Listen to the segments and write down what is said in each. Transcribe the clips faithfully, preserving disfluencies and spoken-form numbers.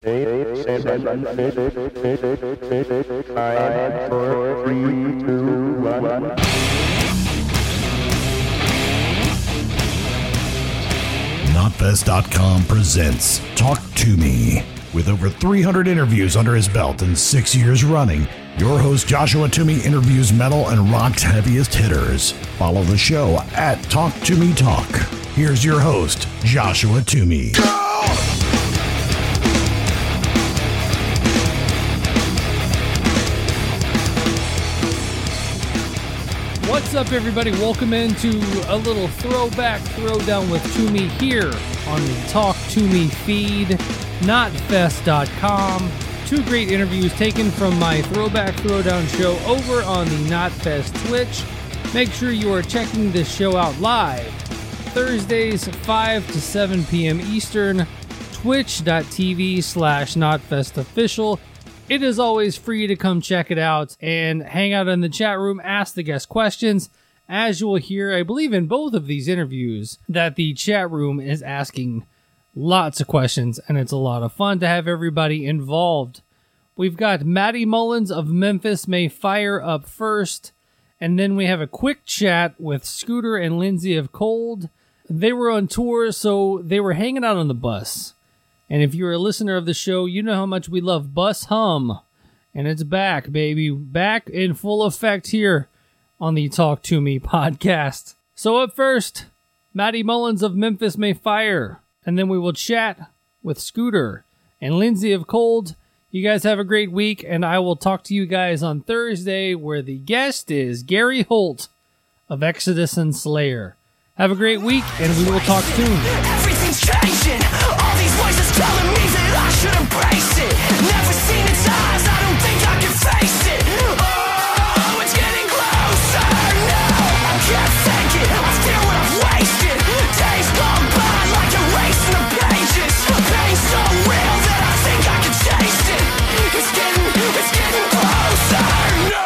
Eight, seven, six, six, six, five, four, three, two, one. Knotfest dot com presents Talk to Me. With over three hundred interviews under his belt and six years running, your host Joshua Toomey interviews metal and rock's heaviest hitters. Follow the show at Talk to Me Talk. Here's your host, Joshua Toomey. What's up, everybody? Welcome into a little throwback throwdown with Toomey here on the Talk to Me feed, Knotfest dot com. Two great interviews taken from my throwback throwdown show over on the Knotfest Twitch. Make sure you are checking this show out live Thursdays, five to seven p.m. Eastern, twitch.tv slash knotfestofficial. It is always free to come check it out and hang out in the chat room, ask the guest questions. As you will hear, I believe in both of these interviews, that the chat room is asking lots of questions, and it's a lot of fun to have everybody involved. We've got Matty Mullins of Memphis May Fire up first, and then we have a quick chat with Scooter and Lindsay of Cold. They were on tour, so they were hanging out on the bus. And if you're a listener of the show, you know how much we love Bus Hum. And it's back, baby. Back in full effect here on the Talk to Me podcast. So up first, Matty Mullins of Memphis May Fire. And then we will chat with Scooter and Lindsay of Cold. You guys have a great week, and I will talk to you guys on Thursday, where the guest is Gary Holt of Exodus and Slayer. Have a great week, and we will talk soon. Everything's changing. All these voices telling me that I should embrace it. Never seen its eyes. I don't think I can face it. Oh, it's getting closer. No, I can't fake it. I feel what I've wasted. Days gone by like erasing the pages. Pain so real that I think I can taste it. It's getting, it's getting closer. No.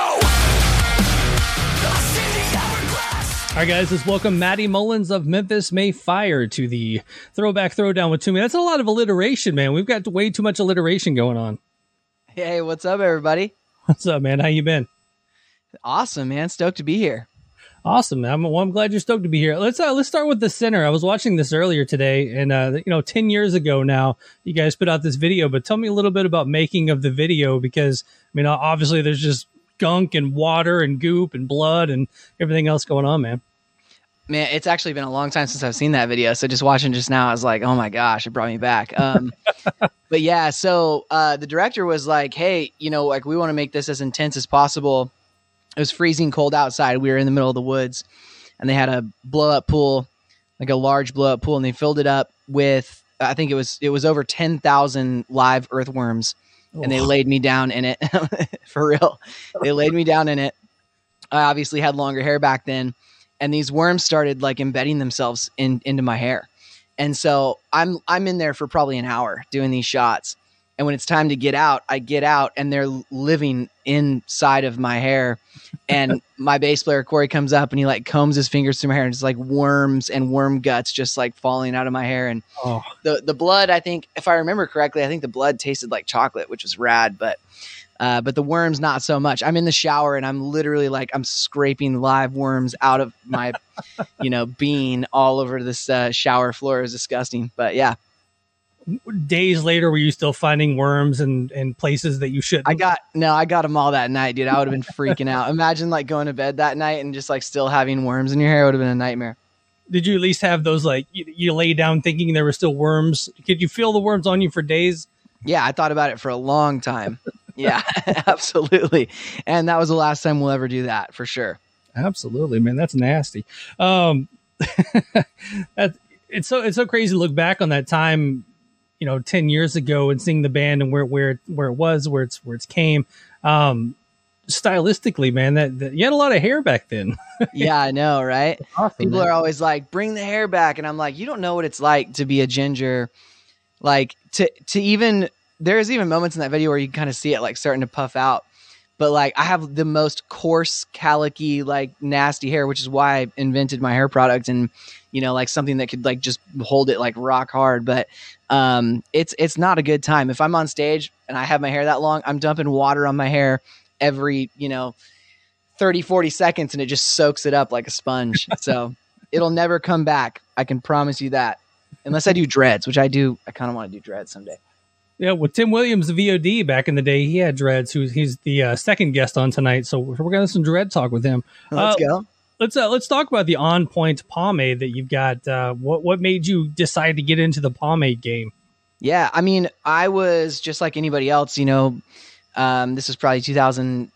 Lost in the hourglass. All right, guys, let's welcome Matty Mullins of Memphis May Fire to the Throwback Throwdown with Toomey. That's a lot of alliteration, man. We've got way too much alliteration going on. Hey, what's up, everybody? What's up, man? How you been? Awesome, man. Stoked to be here. Awesome, man. I'm, well, I'm glad you're stoked to be here. Let's uh, let's start with the center. I was watching this earlier today, and uh, you know, ten years ago now, you guys put out this video. But tell me a little bit about making of the video, because I mean, obviously, there's just gunk and water and goop and blood and everything else going on, man. Man, it's actually been a long time since I've seen that video. So just watching just now, I was like, oh my gosh, it brought me back. Um, but yeah, so uh, the director was like, hey, you know, like we want to make this as intense as possible. It was freezing cold outside. We were in the middle of the woods, and they had a blow up pool, like a large blow up pool. And they filled it up with, I think it was, it was over ten thousand live earthworms. Oh. And they laid me down in it for real. They laid me down in it. I obviously had longer hair back then. And these worms started like embedding themselves in into my hair. And so I'm I'm in there for probably an hour doing these shots. And when it's time to get out, I get out and they're living inside of my hair. And my bass player, Corey, comes up and he like combs his fingers through my hair, and it's like worms and worm guts just like falling out of my hair. And oh. the, the blood, I think, if I remember correctly, I think the blood tasted like chocolate, which was rad. But Uh, but the worms, not so much. I'm in the shower and I'm literally like, I'm scraping live worms out of my, you know, bean all over this uh, shower floor. It was disgusting. But yeah. Days later, were you still finding worms and in, in places that you shouldn't? I got, no, I got them all that night, dude. I would have been freaking out. Imagine like going to bed that night and just like still having worms in your hair. It would have been a nightmare. Did you at least have those, like you, you lay down thinking there were still worms? Could you feel the worms on you for days? Yeah, I thought about it for a long time. Yeah, absolutely. And that was the last time we'll ever do that, for sure. Absolutely, man. That's nasty. Um, that, it's so it's so crazy to look back on that time, you know, ten years ago, and seeing the band and where where where it was, where it's where it's came. Um, stylistically, man, that, that you had a lot of hair back then. Yeah, I know, right? Awesome, People man. are always like, "Bring the hair back," and I'm like, "You don't know what it's like to be a ginger." Like to to even there's even moments in that video where you kind of see it like starting to puff out. but like I have the most coarse, calicky, like nasty hair, which is why I invented my hair product and, you know, like something that could like just hold it like rock hard. But um, it's it's not a good time. If I'm on stage and I have my hair that long, I'm dumping water on my hair every, you know, thirty, forty seconds and it just soaks it up like a sponge. So it'll never come back. I can promise you that. Unless I do dreads, which I do. I kind of want to do dreads someday. Yeah, well, Tim Williams, the V O D back in the day, he had dreads. Who's he's the uh, second guest on tonight, so we're gonna have some dread talk with him. Let's uh, go. Let's uh, let's talk about the On Point pomade that you've got. Uh, what what made you decide to get into the pomade game? Yeah, I mean, I was just like anybody else. You know, um, this is probably two thousand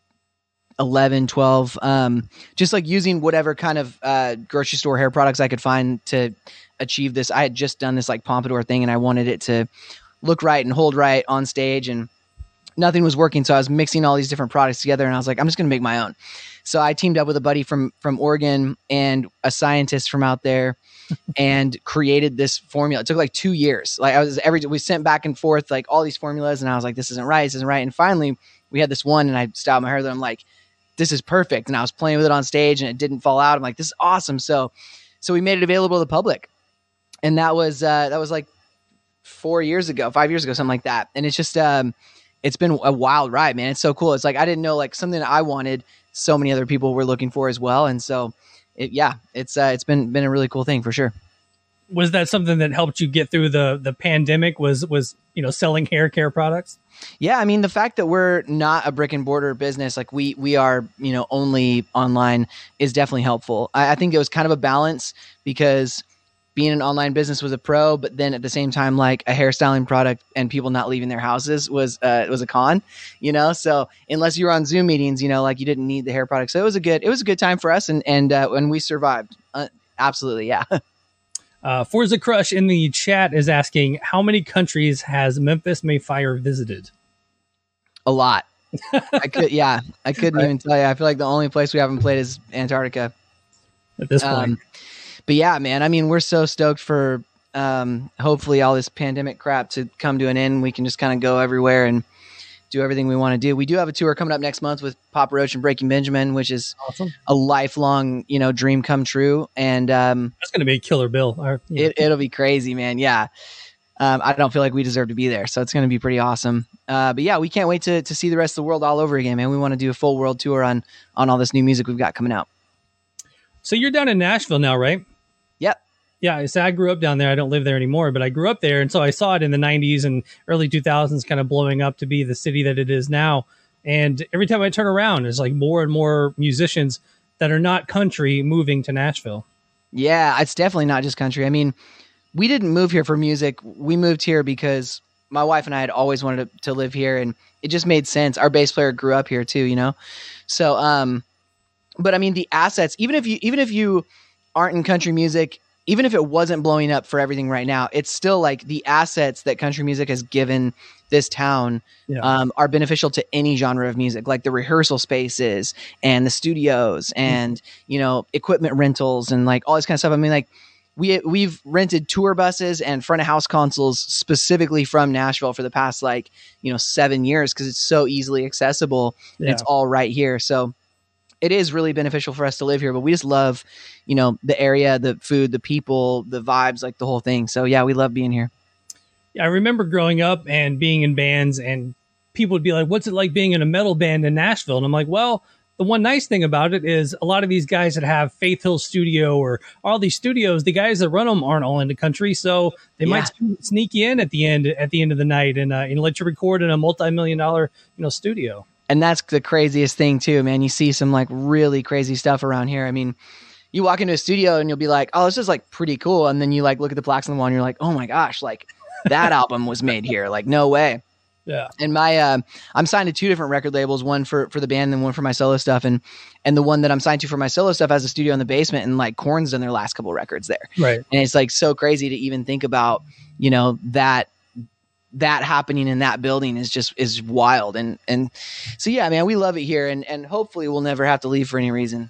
eleven, twelve. Um, just like using whatever kind of uh, grocery store hair products I could find to achieve this. I had just done this like pompadour thing, and I wanted it to look right and hold right on stage, and nothing was working. So I was mixing all these different products together, and I was like, I'm just going to make my own. So I teamed up with a buddy from, from Oregon and a scientist from out there and created this formula. It took like two years. Like I was every, we sent back and forth, like all these formulas. And I was like, this isn't right. This isn't right. And finally we had this one, and I styled my hair that I'm like, this is perfect. And I was playing with it on stage and it didn't fall out. I'm like, this is awesome. So, so we made it available to the public. And that was, uh, that was like four years ago, five years ago, something like that. And it's just, um, it's been a wild ride, man. It's so cool. It's like, I didn't know like something that I wanted, so many other people were looking for as well. And so it, yeah, it's, uh, it's been, been a really cool thing for sure. Was that something that helped you get through the, the pandemic was, was, you know, selling hair care products? Yeah. I mean, the fact that we're not a brick and mortar business, like we, we are, you know, only online is definitely helpful. I, I think it was kind of a balance because being an online business was a pro, but then at the same time, like a hairstyling product and people not leaving their houses was, uh, was a con, you know? So unless you were on Zoom meetings, you know, like you didn't need the hair product. So it was a good, it was a good time for us. And, and, uh, when we survived, uh, absolutely. Yeah. uh, Forza Crush in the chat is asking, how many countries has Memphis May Fire visited? A lot. I could, yeah, I couldn't Right. even tell you. I feel like the only place we haven't played is Antarctica. At this point. Um, but yeah, man, I mean, we're so stoked for um, hopefully all this pandemic crap to come to an end. We can just kind of go everywhere and do everything we want to do. We do have a tour coming up next month with Papa Roach and Breaking Benjamin, which is Awesome. a lifelong, you know, dream come true. And um, That's going to be a killer bill. Or, you know, it, it'll be crazy, man. Yeah. Um, I don't feel like we deserve to be there. So it's going to be pretty awesome. Uh, but yeah, we can't wait to, to see the rest of the world all over again, man. We want to do a full world tour on, on all this new music we've got coming out. So you're down in Nashville now, right? Yep. Yeah, so I grew up down there. I don't live there anymore, but I grew up there. And so I saw it in the nineties and early two thousands kind of blowing up to be the city that it is now. And every time I turn around, there's like more and more musicians that are not country moving to Nashville. Yeah, it's definitely not just country. I mean, we didn't move here for music. We moved here because my wife and I had always wanted to, to live here, and it just made sense. Our bass player grew up here too, you know? So, um, but I mean, the assets, even if you, even if you aren't in country music, even if it wasn't blowing up for everything right now, it's still like the assets that country music has given this town Yeah. um, are beneficial to any genre of music, like the rehearsal spaces and the studios and, you know, equipment rentals and like all this kind of stuff. I mean, like we, we've rented tour buses and front of house consoles specifically from Nashville for the past, like, you know, seven years. Cause it's so easily accessible. And Yeah. it's all right here. So it is really beneficial for us to live here, but we just love, you know, the area, the food, the people, the vibes, like the whole thing. So yeah, we love being here. I remember growing up and being in bands, and people would be like, what's it like being in a metal band in Nashville? And I'm like, well, the one nice thing about it is a lot of these guys that have Faith Hill Studio or all these studios, the guys that run them aren't all in the country. So they Yeah. might sneak you in at the end, at the end of the night and, uh, and let you record in a multi-million dollar, you know, studio. And that's the craziest thing too, man. You see some like really crazy stuff around here. I mean, you walk into a studio and you'll be like, oh, this is like pretty cool. And then you like look at the plaques on the wall and you're like, oh my gosh, like that album was made here. Like, no way. Yeah. And my, uh, I'm signed to two different record labels, one for, for the band and one for my solo stuff. And, and the one that I'm signed to for my solo stuff has a studio in the basement, and like Korn's done their last couple records there. Right. And it's like so crazy to even think about, you know, that, that happening in that building is just, is wild. And, and so, yeah, man, we love it here, and, and hopefully we'll never have to leave for any reason.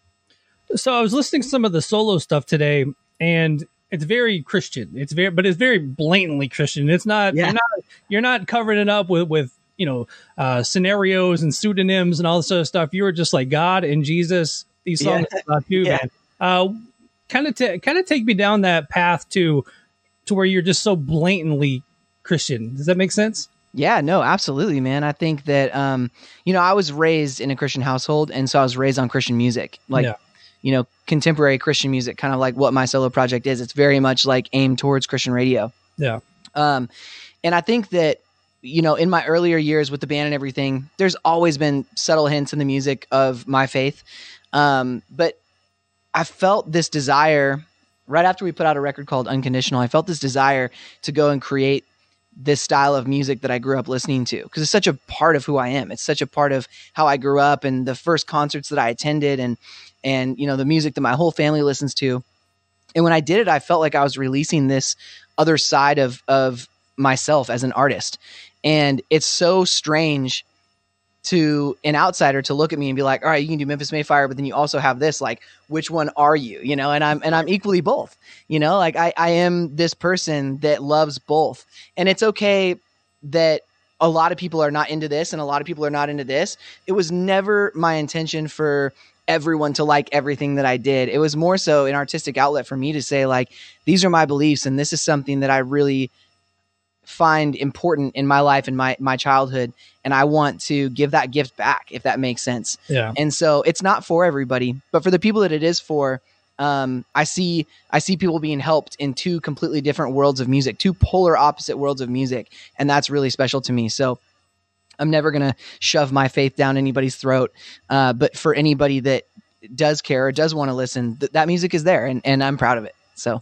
So I was listening to some of the solo stuff today, and it's very Christian. It's very, but it's very blatantly Christian. It's not, Yeah. you're not, you're not covering it up with, with, you know, uh, scenarios and pseudonyms and all this other stuff. You were just like God and Jesus. These songs Yeah. about you, Yeah. man. Uh, kind of, t- kind of take me down that path to, to where you're just so blatantly Christian. Does that make sense? Yeah, no, absolutely, man. I think that, um, you know, I was raised in a Christian household, and so I was raised on Christian music, like, Yeah. you know, contemporary Christian music, kind of like what my solo project is. It's very much like aimed towards Christian radio. Yeah. Um, and I think that, you know, in my earlier years with the band and everything, there's always been subtle hints in the music of my faith. Um, but I felt this desire right after we put out a record called Unconditional. I felt this desire to go and create this style of music that I grew up listening to, because it's such a part of who I am. It's such a part of how I grew up and the first concerts that I attended, and, and, you know, the music that my whole family listens to. And when I did it, I felt like I was releasing this other side of, of myself as an artist. And it's so strange to an outsider to look at me and be like, all right, you can do Memphis May Fire, but then you also have this, like, which one are you? You know, and I'm, and I'm equally both, you know, like I, I am this person that loves both. And it's okay that a lot of people are not into this and a lot of people are not into this. It was never my intention for everyone to like everything that I did. It was more so an artistic outlet for me to say, like, these are my beliefs, and this is something that I really find important in my life and my, my childhood. And I want to give that gift back, if that makes sense. Yeah. And so it's not for everybody, but for the people that it is for, um, I see, I see people being helped in two completely different worlds of music, two polar opposite worlds of music. And that's really special to me. So I'm never going to shove my faith down anybody's throat. Uh, but for anybody that does care or does want to listen, th- that music is there, and, and I'm proud of it. So.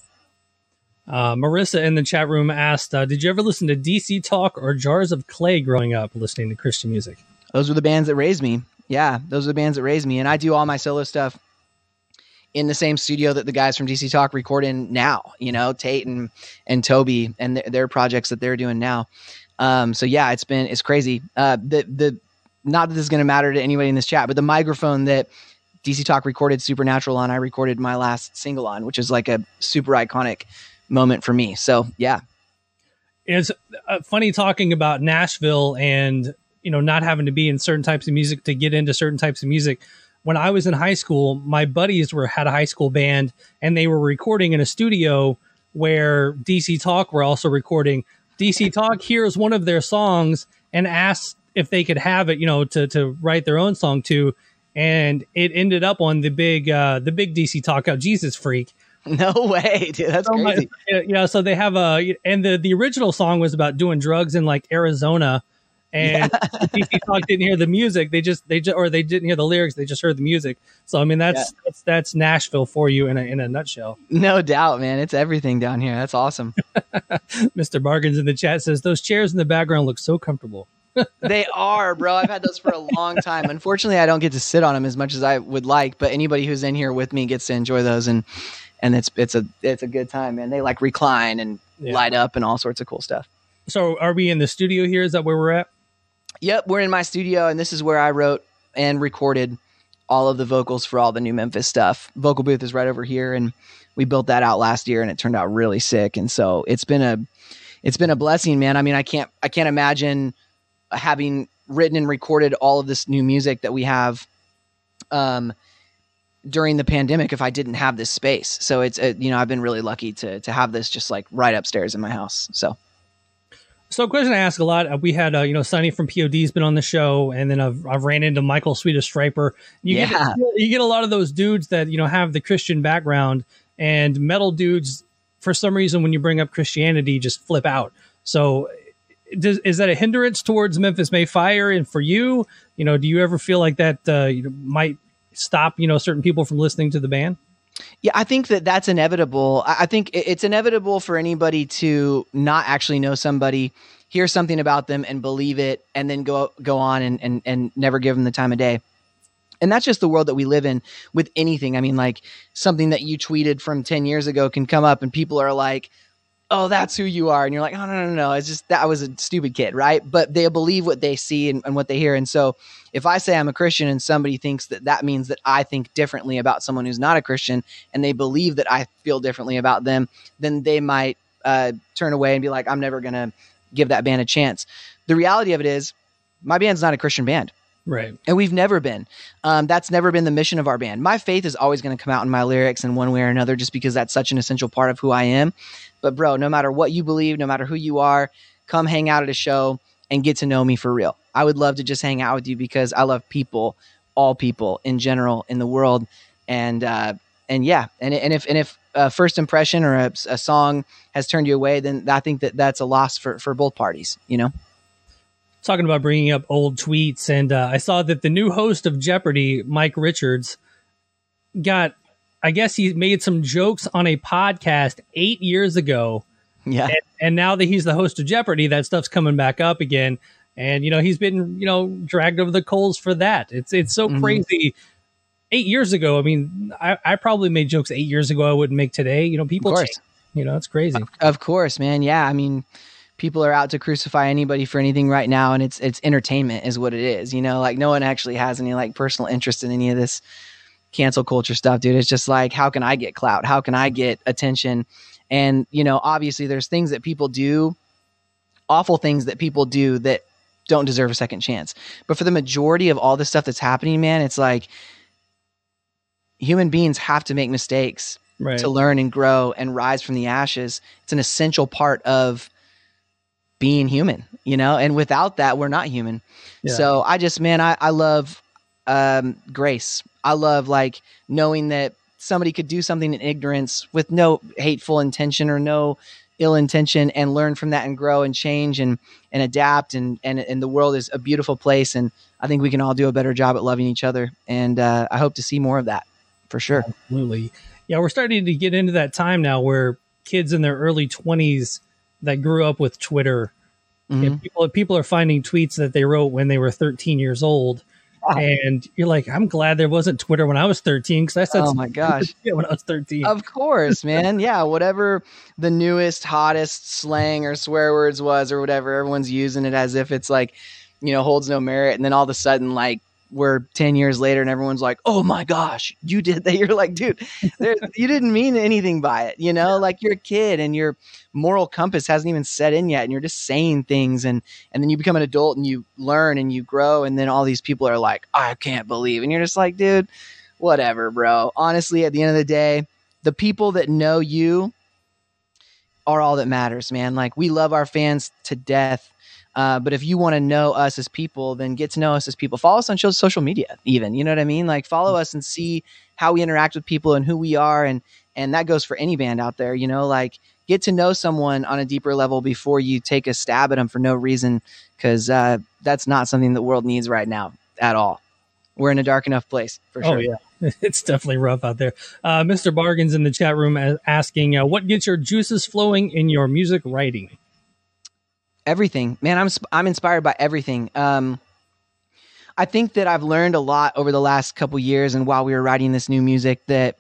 Uh, Marissa in the chat room asked, uh, did you ever listen to D C Talk or Jars of Clay growing up listening to Christian music? Those were the bands that raised me. Yeah, those are the bands that raised me. And I do all my solo stuff in the same studio that the guys from D C Talk record in now, you know, Tate and, and Toby and th- their projects that they're doing now. Um, so yeah, it's been, it's crazy. Uh, the, the, not that this is going to matter to anybody in this chat, but the microphone that D C Talk recorded Supernatural on, I recorded my last single on, which is like a super iconic moment for me. So yeah. It's uh, funny talking about Nashville and, you know, not having to be in certain types of music to get into certain types of music. When I was in high school, my buddies were had a high school band, and they were recording in a studio where D C Talk were also recording. D C Talk hears one of their songs and asks if they could have it, you know, to to write their own song to, and it ended up on the big uh, the big D C Talk out, Jesus Freak. No way, dude. That's So my- crazy. you know, so they have a, and the, the original song was about doing drugs in like Arizona, and D C Talk didn't hear the music. They just, they just, or they didn't hear the lyrics. They just heard the music. So, I mean, that's, Yeah. that's, that's Nashville for you in a, in a nutshell. No doubt, man. It's everything down here. That's awesome. Mister Bargains in the chat says those chairs in the background look so comfortable. They are, bro. I've had those for a long time. Unfortunately, I don't get to sit on them as much as I would like, but anybody who's in here with me gets to enjoy those. And, and it's, it's a, it's a good time, man. They like recline and Yeah. light up and all sorts of cool stuff. So are we in the studio here? Is that where we're at? Yep. We're in my studio, and this is where I wrote and recorded all of the vocals for all the new Memphis stuff. Vocal booth is right over here, and we built that out last year, and it turned out really sick. And so it's been a, it's been a blessing, man. I mean, I can't, I can't imagine having written and recorded all of this new music that we have, um, during the pandemic if I didn't have this space. So it's, uh, you know, I've been really lucky to, to have this just like right upstairs in my house. So. So a question I ask a lot, uh, we had, uh, you know, Sonny from P O D's been on the show, and then I've, I've ran into Michael Sweet of Striper. You, Yeah. get, you get a lot of those dudes that, you know, have the Christian background, and metal dudes, for some reason, when you bring up Christianity, just flip out. So does, is that a hindrance towards Memphis May Fire? And for you, you know, do you ever feel like that uh, you know, might stop, you know, certain people from listening to the band? Yeah, I think that that's inevitable. I I think it- it's inevitable for anybody to not actually know somebody, hear something about them and believe it, and then go go on and, and, and never give them the time of day. And that's just the world that we live in with anything. I mean, like something that you tweeted from ten years ago can come up and people are like, oh, that's who you are. And you're like, oh, no, no, no. It's just that I was a stupid kid, right? But they believe what they see and, and what they hear. And so if I say I'm a Christian and somebody thinks that that means that I think differently about someone who's not a Christian, and they believe that I feel differently about them, then they might uh, turn away and be like, I'm never going to give that band a chance. The reality of it is my band's not a Christian band. Right. And we've never been. Um, that's never been the mission of our band. My faith is always going to come out in my lyrics in one way or another, just because that's such an essential part of who I am. But bro, no matter what you believe, no matter who you are, come hang out at a show and get to know me for real. I would love to just hang out with you because I love people, all people in general in the world. And, uh, and yeah. And, and if, and if a first impression or a, a song has turned you away, then I think that that's a loss for, for both parties, you know? Talking about bringing up old tweets, and uh, I saw that the new host of Jeopardy, Mike Richards, got, I guess he made some jokes on a podcast eight years ago. Yeah. And, and now that he's the host of Jeopardy, that stuff's coming back up again. And, you know, he's been, you know, dragged over the coals for that. It's it's so mm-hmm. crazy. Eight years ago, I mean, I, I probably made jokes eight years ago I wouldn't make today. You know, people change. You know, it's crazy. Of course, man. Yeah, I mean, people are out to crucify anybody for anything right now, and it's it's entertainment is what it is. You know, like no one actually has any like personal interest in any of this cancel culture stuff, dude. It's just like, how can I get clout? How can I get attention? And, you know, obviously there's things that people do, awful things that people do that don't deserve a second chance. But for the majority of all the stuff that's happening, man, it's like human beings have to make mistakes right. to learn and grow and rise from the ashes. It's an essential part of being human, you know, and without that, we're not human. Yeah. So I just, man, I, I love um, grace. I love like knowing that somebody could do something in ignorance with no hateful intention or no ill intention and learn from that and grow and change and, and adapt. And, and, and the world is a beautiful place. And I think we can all do a better job at loving each other. And uh, I hope to see more of that for sure. Absolutely. Yeah. We're starting to get into that time now where kids in their early twenties that grew up with Twitter, mm-hmm. people, people are finding tweets that they wrote when they were thirteen years old. Wow. And you're like, I'm glad there wasn't Twitter when I was thirteen because I said, oh my gosh, when I was thirteen. Of course, man. Yeah, whatever the newest, hottest slang or swear words was or whatever, everyone's using it as if it's like, you know, holds no merit. And then all of a sudden, like, we're ten years later and everyone's like, oh my gosh, you did that. You're like, dude, there, you didn't mean anything by it. You know, like you're a kid and your moral compass hasn't even set in yet. And you're just saying things. And, and then you become an adult and you learn and you grow. And then all these people are like, I can't believe. And you're just like, dude, whatever, bro. Honestly, at the end of the day, the people that know you are all that matters, man. Like we love our fans to death. Uh, but if you want to know us as people, then get to know us as people. Follow us on social media even, you know what I mean? Like follow us and see how we interact with people and who we are. And, and that goes for any band out there, you know, like get to know someone on a deeper level before you take a stab at them for no reason. Cause uh, that's not something the world needs right now at all. We're in a dark enough place for sure. Oh yeah. It's definitely rough out there. Uh, Mister Bargains in the chat room asking, uh, what gets your juices flowing in your music writing? Everything, man. I'm I'm inspired by everything. Um, I think that I've learned a lot over the last couple years, and while we were writing this new music, that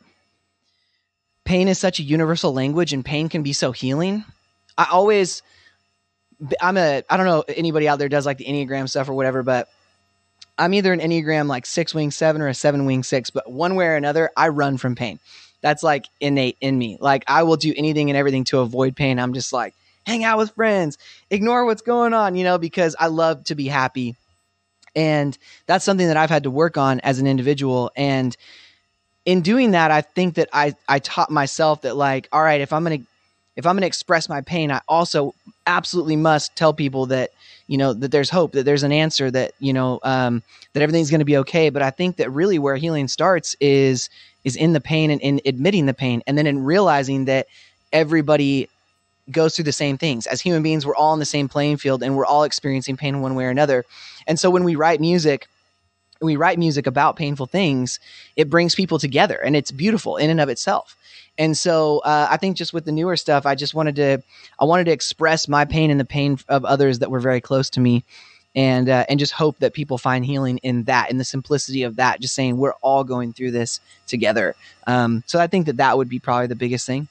pain is such a universal language, and pain can be so healing. I always, I'm a, I don't know if anybody out there does like the Enneagram stuff or whatever, but I'm either an Enneagram like six wing seven or a seven wing six. But one way or another, I run from pain. That's like innate in me. Like I will do anything and everything to avoid pain. I'm just like, hang out with friends, ignore what's going on, you know, because I love to be happy. And that's something that I've had to work on as an individual. And in doing that, I think that I, I taught myself that like, all right, if I'm going to, if I'm going to express my pain, I also absolutely must tell people that, you know, that there's hope, that there's an answer, that, you know, um, that everything's going to be okay. But I think that really where healing starts is, is in the pain and in admitting the pain. And then in realizing that everybody goes through the same things. As human beings, we're all on the same playing field and we're all experiencing pain in one way or another. And so when we write music, we write music about painful things, it brings people together and it's beautiful in and of itself. And so uh, I think just with the newer stuff, I just wanted to, I wanted to express my pain and the pain of others that were very close to me. And, uh, and just hope that people find healing in that, in the simplicity of that, just saying we're all going through this together. Um, so I think that that would be probably the biggest thing.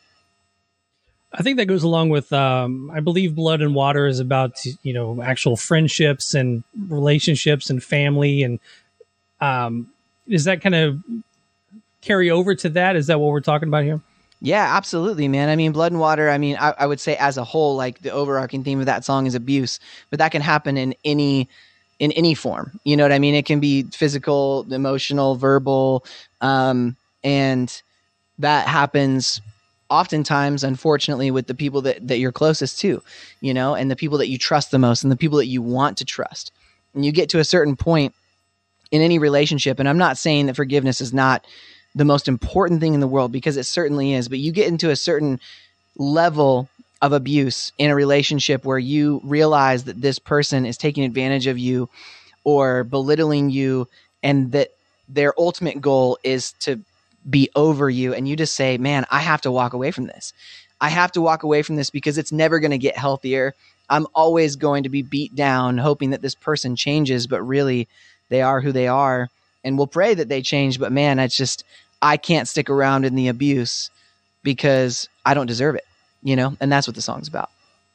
I think that goes along with, um, I believe Blood and Water is about, you know, actual friendships and relationships and family. And um, does that kind of carry over to that? Is that what we're talking about here? Yeah, absolutely, man. I mean, Blood and Water, I mean, I, I would say as a whole, like the overarching theme of that song is abuse, but that can happen in any in any form. You know what I mean? It can be physical, emotional, verbal. Um, and that happens oftentimes, unfortunately, with the people that, that you're closest to, you know, and the people that you trust the most and the people that you want to trust. And you get to a certain point in any relationship. And I'm not saying that forgiveness is not the most important thing in the world, because it certainly is, but you get into a certain level of abuse in a relationship where you realize that this person is taking advantage of you or belittling you, and that their ultimate goal is to be over you. And you just say, man, I have to walk away from this. I have to walk away from this because it's never going to get healthier. I'm always going to be beat down, hoping that this person changes, but really they are who they are. And we'll pray that they change. But man, it's just, I can't stick around in the abuse because I don't deserve it. You know, and that's what the song's about.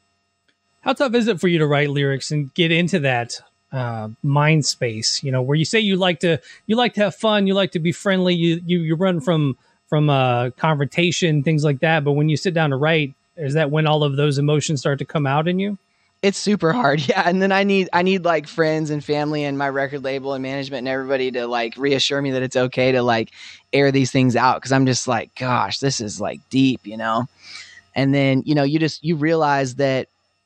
How tough is it for you to write lyrics and get into that uh, mind space? You know, where you say you like to you like to have fun, you like to be friendly, you you, you run from from uh, confrontation, things like that. But when you sit down to write, is that when all of those emotions start to come out in you? It's super hard, yeah. And then I need I need like friends and family and my record label and management and everybody to like reassure me that it's okay to like air these things out, because I'm just like, gosh, this is like deep, you know. And then, you know, you just, you realize that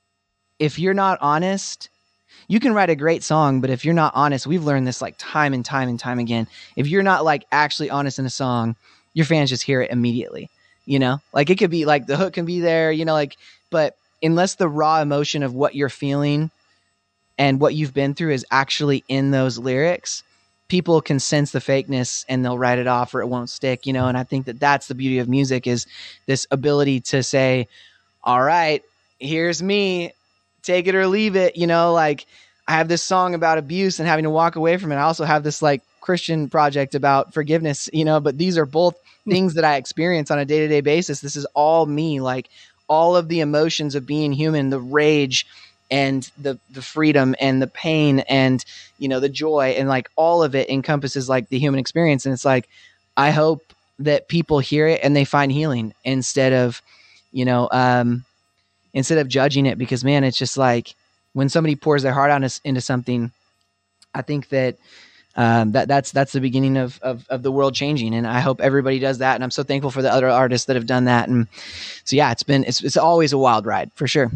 if you're not honest, you can write a great song, but if you're not honest, we've learned this like time and time and time again. If you're not like actually honest in a song, your fans just hear it immediately, you know, like it could be like the hook can be there, you know, like, but unless the raw emotion of what you're feeling and what you've been through is actually in those lyrics, people can sense the fakeness and they'll write it off or it won't stick, you know? And I think that that's the beauty of music, is this ability to say, all right, here's me, take it or leave it. You know, like I have this song about abuse and having to walk away from it. I also have this like Christian project about forgiveness, you know, but these are both things that I experience on a day-to-day basis. This is all me, like all of the emotions of being human, the rage and the the freedom and the pain and, you know, the joy, and like all of it encompasses like the human experience. And it's like, I hope that people hear it and they find healing instead of, you know, um, instead of judging it, because man, it's just like when somebody pours their heart out into something, I think that um, that that's, that's the beginning of, of, of the world changing. And I hope everybody does that. And I'm so thankful for the other artists that have done that. And so, yeah, it's been, it's, it's always a wild ride for sure.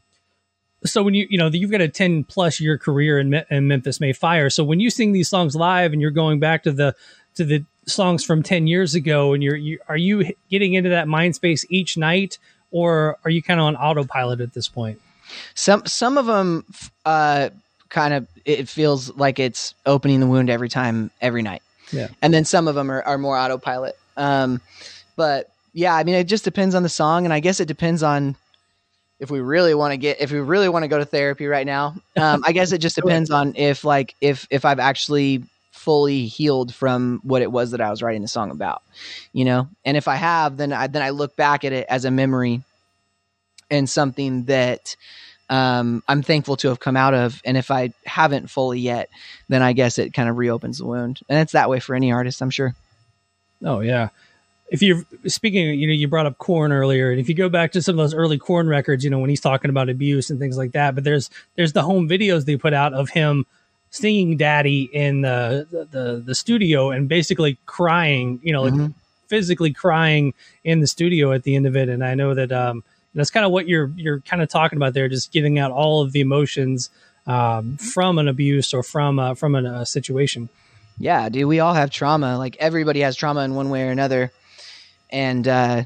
So when you, you know, you've got a ten plus year career in, Me- in Memphis May Fire. So when you sing these songs live and you're going back to the, to the songs from ten years ago, and you're, you, are you getting into that mind space each night, or are you kind of on autopilot at this point? Some, some of them, uh, kind of, it feels like it's opening the wound every time, every night. Yeah. And then some of them are, are more autopilot. Um, but yeah, I mean, it just depends on the song. And I guess it depends on, if we really want to get, if we really want to go to therapy right now, um, I guess it just depends on if like, if, if I've actually fully healed from what it was that I was writing the song about, you know? And if I have, then I, then I look back at it as a memory and something that, um, I'm thankful to have come out of. And if I haven't fully yet, then I guess it kind of reopens the wound. And it's that way for any artist, I'm sure. Oh yeah. If you're speaking, you know, you brought up Korn earlier, and if you go back to some of those early Korn records, you know, when he's talking about abuse and things like that, but there's, there's the home videos they put out of him singing Daddy in the, the, the, the studio and basically crying, you know, mm-hmm. like physically crying in the studio at the end of it. And I know that, um, that's kind of what you're, you're kind of talking about there, just getting out all of the emotions, um, from an abuse or from, uh, from a, a situation. Yeah, dude, we all have trauma. Like everybody has trauma in one way or another. And, uh,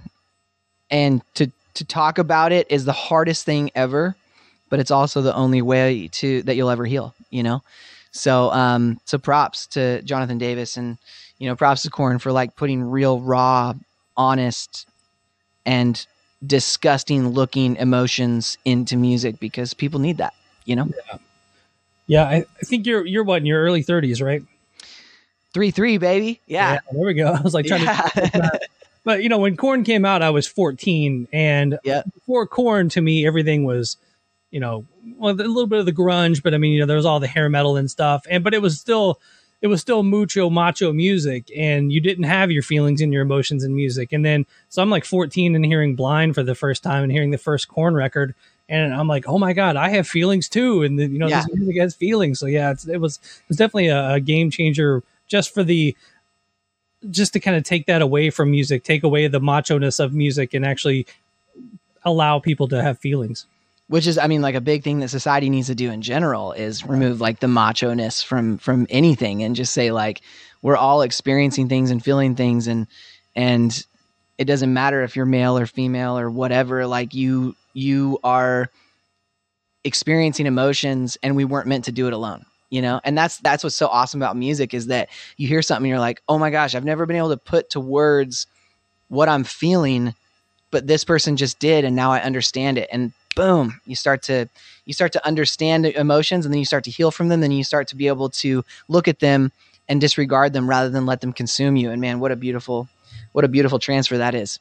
and to, to talk about it is the hardest thing ever, but it's also the only way to, that you'll ever heal, you know? So, um, so props to Jonathan Davis, and, you know, props to Korn for like putting real, raw, honest, and disgusting looking emotions into music, because people need that, you know? Yeah. Yeah. I, I think you're, you're what, in your early thirties, right? Three, three, baby. Yeah. yeah there we go. I was like trying yeah. to, but you know, when Korn came out, I was fourteen, and yep. before Korn, to me, everything was, you know, well, a little bit of the grunge, but I mean, you know, there was all the hair metal and stuff, and but it was still, it was still mucho macho music, and you didn't have your feelings and your emotions in music. And then, so I'm like fourteen and hearing Blind for the first time and hearing the first Korn record, and I'm like, oh my God, I have feelings too. And then, you know, Yeah. this music has feelings. So yeah, it's, it was, it was definitely a, a game changer just for the, just to kind of take that away from music, take away the macho-ness of music and actually allow people to have feelings. Which is, I mean, like a big thing that society needs to do in general is remove like the macho-ness from, from anything and just say like, we're all experiencing things and feeling things. And, and it doesn't matter if you're male or female or whatever, like you, you are experiencing emotions and we weren't meant to do it alone, you know? And that's, that's what's so awesome about music is that you hear something and you're like, oh my gosh, I've never been able to put to words what I'm feeling, but this person just did. And now I understand it. And boom, you start to, you start to understand emotions and then you start to heal from them. Then you start to be able to look at them and disregard them rather than let them consume you. And man, what a beautiful, what a beautiful transfer that is.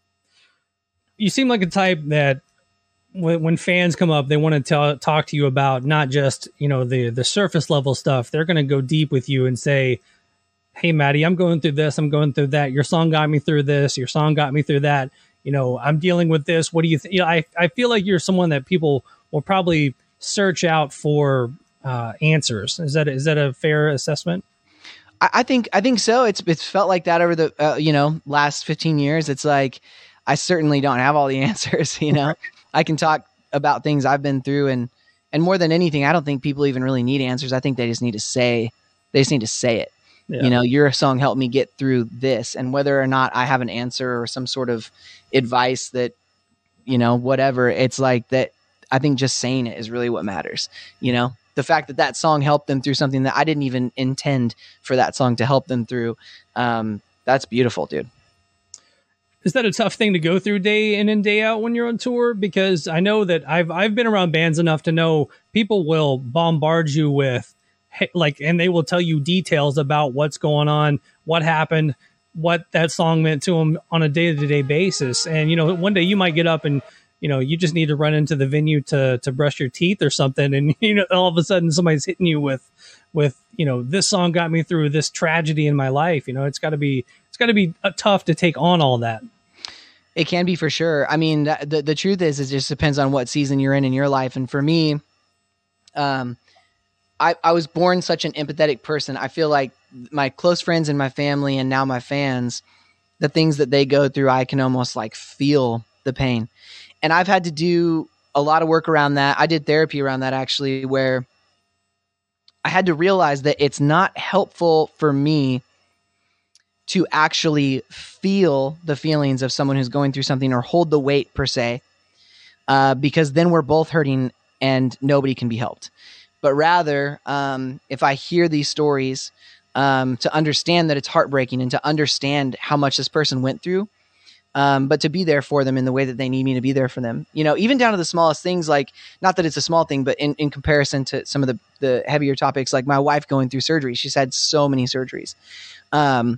You seem like a type that when, when fans come up, they want to tell, talk to you about not just, you know, the, the surface level stuff. They're going to go deep with you and say, hey, Maddie, I'm going through this. I'm going through that. Your song got me through this. Your song got me through that. You know, I'm dealing with this. What do you think? You know, I, I feel like you're someone that people will probably search out for uh, answers. Is that, is that a fair assessment? I, I think, I think so. It's, it's felt like that over the, uh, you know, last fifteen years. It's like, I certainly don't have all the answers, you know, I can talk about things I've been through and, and more than anything, I don't think people even really need answers. I think they just need to say, they just need to say it. Yeah. You know, your song helped me get through this. And whether or not I have an answer or some sort of advice that, you know, whatever, it's like that. I think just saying it is really what matters. You know, the fact that that song helped them through something that I didn't even intend for that song to help them through. Um, that's beautiful, dude. Is that a tough thing to go through day in and day out when you're on tour? Because I know that I've, I've been around bands enough to know people will bombard you with, like, and they will tell you details about what's going on, what happened, what that song meant to them on a day-to-day basis. And, you know, one day you might get up and, you know, you just need to run into the venue to, to brush your teeth or something. And, you know, all of a sudden somebody's hitting you with, with, you know, this song got me through this tragedy in my life. You know, it's gotta be, it's gotta be uh, tough to take on all that. It can be for sure. I mean, the, the, the truth is, it just depends on what season you're in in your life. And for me, um, I, I was born such an empathetic person. I feel like my close friends and my family and now my fans, the things that they go through, I can almost like feel the pain. And I've had to do a lot of work around that. I did therapy around that actually, where I had to realize that it's not helpful for me to actually feel the feelings of someone who's going through something or hold the weight per se, uh, because then we're both hurting and nobody can be helped. But rather, um, if I hear these stories, um, to understand that it's heartbreaking and to understand how much this person went through, um, but to be there for them in the way that they need me to be there for them, you know, even down to the smallest things, like, not that it's a small thing, but in, in comparison to some of the, the heavier topics, like my wife going through surgery, she's had so many surgeries. Um,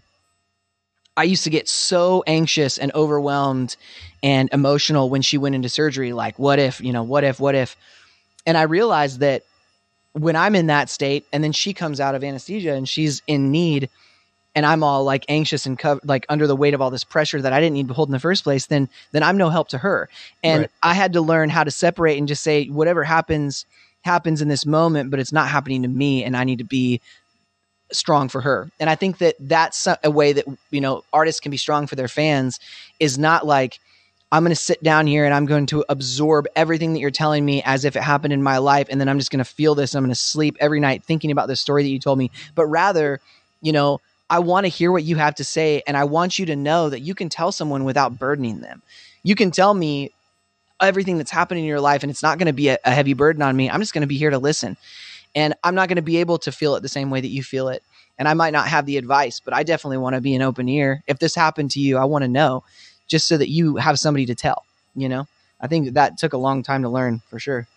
I used to get so anxious and overwhelmed and emotional when she went into surgery. Like, what if, you know, what if, what if, and I realized that when I'm in that state and then she comes out of anesthesia and she's in need and I'm all like anxious and co- like under the weight of all this pressure that I didn't need to hold in the first place, then, then I'm no help to her. And right. I had to learn how to separate and just say, whatever happens, happens in this moment, but it's not happening to me. And I need to be strong for her. And I think that that's a way that, you know, artists can be strong for their fans, is not like, I'm going to sit down here and I'm going to absorb everything that you're telling me as if it happened in my life. And then I'm just going to feel this. And I'm going to sleep every night thinking about the story that you told me. But rather, you know, I want to hear what you have to say. And I want you to know that you can tell someone without burdening them. You can tell me everything that's happening in your life and it's not going to be a, a heavy burden on me. I'm just going to be here to listen. And I'm not going to be able to feel it the same way that you feel it. And I might not have the advice, but I definitely want to be an open ear. If this happened to you, I want to know, just so that you have somebody to tell, you know? I think that, that took a long time to learn, for sure.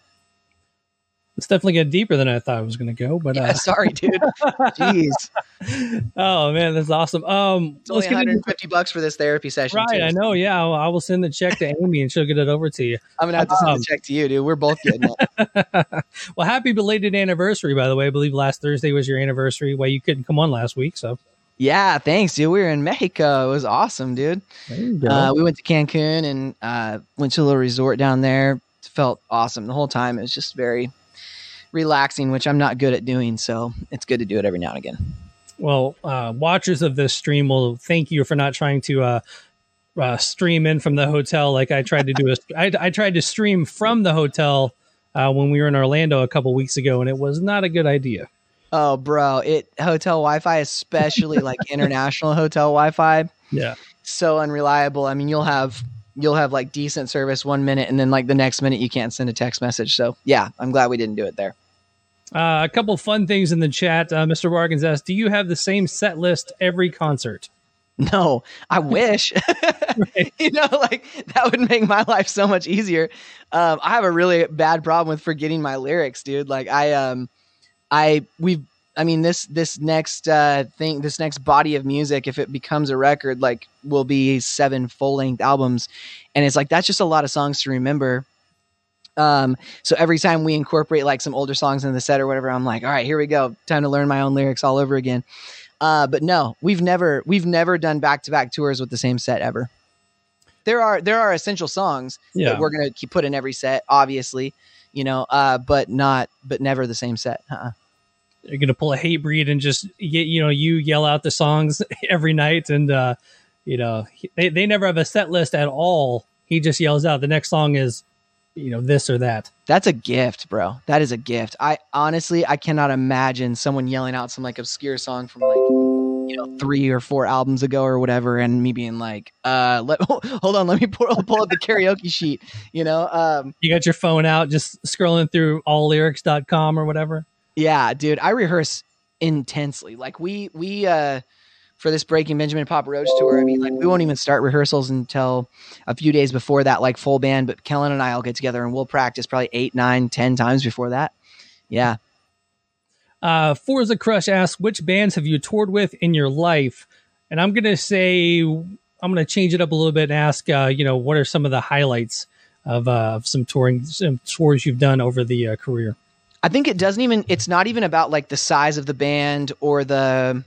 It's definitely getting deeper than I thought it was going to go, but yeah, uh... sorry, dude. Jeez. Oh man, that's awesome. Um, it's only one hundred fifty bucks for this therapy session. Right. Too, I know. Yeah. I'll, I will send the check to Amy and she'll get it over to you. I'm going to have to send um, the check to you, dude. We're both getting it. Well, happy belated anniversary, by the way. I believe last Thursday was your anniversary. Well, you couldn't come on last week. So yeah, thanks, dude. We were in Mexico. It was awesome, dude. There you go. Uh, we went to Cancun and uh, went to a little resort down there. just felt awesome the whole time. It was just very relaxing, which I'm not good at doing. So it's good to do it every now and again. Well, uh, watchers of this stream will thank you for not trying to uh, uh, stream in from the hotel like I tried to do. A, I, I tried to stream from the hotel uh, when we were in Orlando a couple weeks ago, and it was not a good idea. Oh, bro, it hotel Wi-Fi, especially like international hotel Wi-Fi. Yeah, so unreliable. I mean, you'll have you'll have like decent service one minute, and then like the next minute you can't send a text message. So yeah, I'm glad we didn't do it there. Uh, a couple fun things in the chat. Uh, Mister Bargains asks, do you have the same set list every concert? No, I wish. Right. You know, like that would make my life so much easier. Um, I have a really bad problem with forgetting my lyrics, dude. Like I, um, I, we've, I mean, this, this next uh, thing, this next body of music, if it becomes a record, like will be seven full length albums. And it's like, that's just a lot of songs to remember. Um, so every time we incorporate like some older songs in the set or whatever, I'm like, all right, here we go. Time to learn my own lyrics all over again. Uh, but no, we've never, we've never done back-to-back tours with the same set ever. There are, there are essential songs yeah. that we're going to keep put in every set, obviously, you know, uh, but not, but never the same set. Uh-uh. You're going to pull a Hatebreed and just, you know, you yell out the songs every night. And, uh, you know, they, they never have a set list at all. He just yells out the next song is, you know, this or that. That's a gift, bro. That is a gift. I honestly, I cannot imagine someone yelling out some like obscure song from like, you know, three or four albums ago or whatever. And me being like, uh, let, hold on, let me pull, pull up the karaoke sheet, you know? Um, you got your phone out, just scrolling through all lyrics dot com or whatever. Yeah, dude, I rehearse intensely. Like we, we, uh, for this Breaking Benjamin Papa Roach tour, I mean, like we won't even start rehearsals until a few days before that, like full band. But Kellen and I will get together and we'll practice probably eight, nine, ten times before that. Yeah. Uh, Forza Crush asks, which bands have you toured with in your life? And I'm gonna say, I'm gonna change it up a little bit and ask, uh, you know, what are some of the highlights of, uh, of some touring, some tours you've done over the uh, career? I think it doesn't even. It's not even about like the size of the band or the.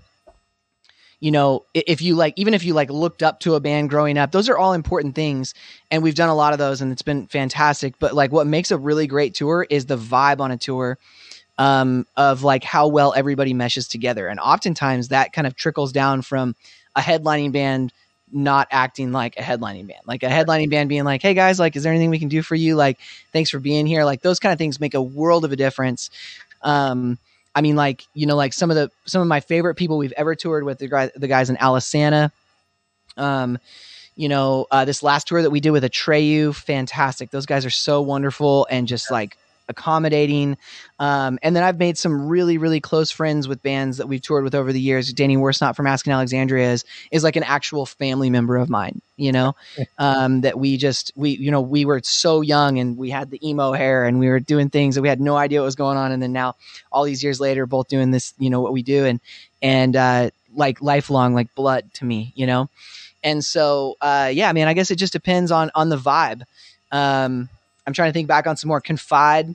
You know, if you like, even if you like looked up to a band growing up, those are all important things. And we've done a lot of those and it's been fantastic. But like what makes a really great tour is the vibe on a tour um, of like how well everybody meshes together. And oftentimes that kind of trickles down from a headlining band not acting like a headlining band, like a headlining band being like, hey guys, like, is there anything we can do for you? Like, thanks for being here. Like those kind of things make a world of a difference. Um, I mean, like, you know, like some of the, some of my favorite people we've ever toured with, the guys, the guys in Alisana, um, you know, uh, this last tour that we did with Atreyu, fantastic. Those guys are so wonderful and just like accommodating. Um, and then I've made some really, really close friends with bands that we've toured with over the years. Danny Worsnop from Asking Alexandria is, is like an actual family member of mine, you know, um, that we just, we, you know, we were so young and we had the emo hair and we were doing things that we had no idea what was going on. And then now all these years later, both doing this, you know, what we do and, and, uh, like lifelong, like blood to me, you know? And so, uh, yeah, I mean, I guess it just depends on, on the vibe. Um, I'm trying to think back on some more. Confide.